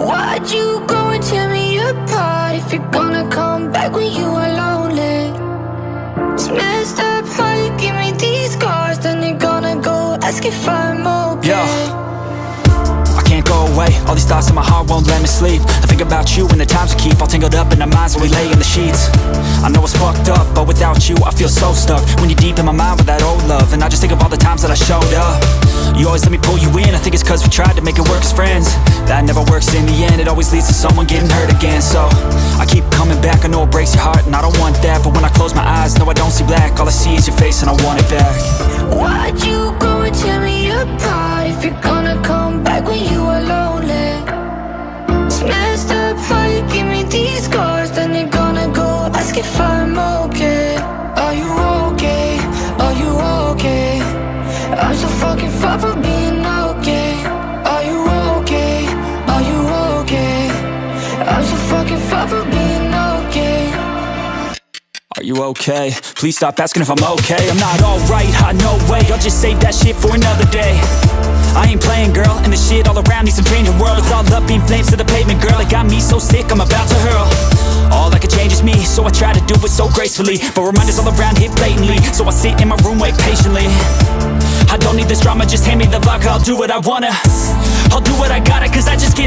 Why'd you go and tear me apart if you're gonna come back when you are lonely? It's messed up how you give me these scars, then you're gonna go ask if I'm okay. Yeah, I can't go away. All these thoughts in my heart won't let me sleep. I think about you and the times we keep all tangled up in our minds when we lay in the sheets. I know it's fucked up, but without you I feel so stuck. When you're deep in my mind with that old love, and I just think of all the times that I showed up. You always let me pull you in. I think it's cause we tried to make it work as friends. That never works in the end. It always leads to someone getting hurt again. So I keep coming back. I know it breaks your heart and I don't want that, but when I close my eyes, no I don't see black. All I see is your face and I want it back. Why'd you go and tear me apart if you're gonna come back when you are lonely? It's messed up how you give me these scars, then you're gonna go ask if I'm okay. Are you okay? Are you okay? I'm so fucking far from being okay. Are you okay? Are you okay? I'm so fucking far from being okay. Are you okay? Please stop asking if I'm okay. I'm not alright, no way. I'll just save that shit for another day. I ain't playing, girl, and the shit all around needs some changing world. It's all up in flames to the pavement, girl. It got me so sick, I'm about to hurl. All I can change is me, so I try to do it so gracefully. But reminders all around hit blatantly, so I sit in my room, wait patiently. I don't need this drama, just hand me the vodka, I'll do what I wanna. I'll do what I gotta, cause I just can't